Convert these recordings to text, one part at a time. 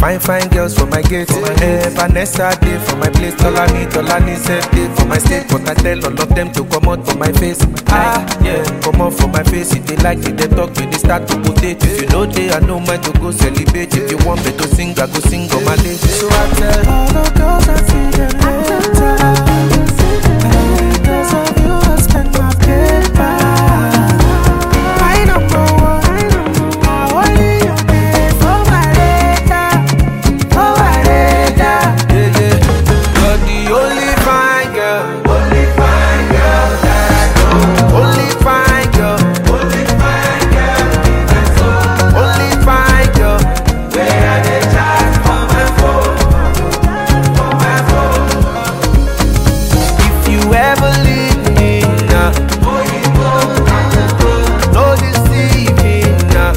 Fine, fine girls for my gate. Vanessa day for my place. Tolani said day for my state. But I tell all of them to come out for my face. Yeah, come out for my face. If they like it, they talk, when they start to put it. If you know they, I know mine to go celebrate. If you want me to sing, I go sing on my lady. So I tell all the girls I see them later. Because of you, I spend my paper. My number one, only you pay for my data, for my data. You're the only fine girl that I know. Only fine girl, only fine girl, only fine girl. Where are they chat for my phone, If you ever leave me now, no deceive me now.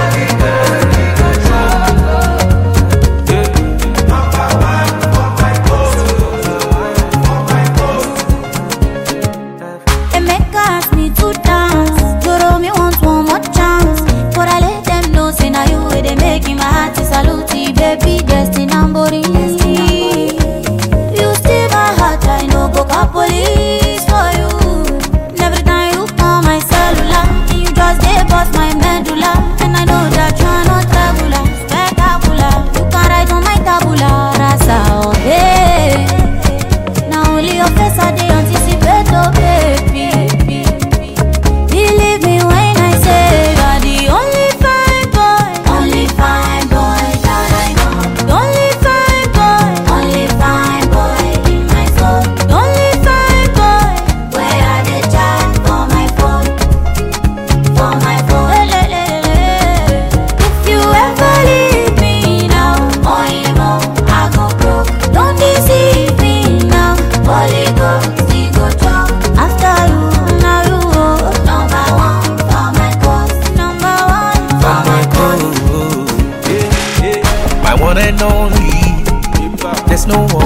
Emeka asked me to dance. Joro me want one more chance. But I let them know, say now you way they making my heart to salute you, baby, Destin and Bori. You steal my heart, I know go call police for you. Every time you call my cellular, you just dey bust my medulla. And I know that you're not regular, spectacular. You can write on my tabula rasa, oh hey. Now only your face I dey anticipate, oh baby. Believe me when I say you're the only fine boy that I know. The only fine boy in my soul. The only fine boy where I dey chat for my phone, If you ever leave me now, I go broke. Don't deceive me now, Holy Ghost, he go drop. After you, now you number one for my cause, number one for my cause. My one and only. There's no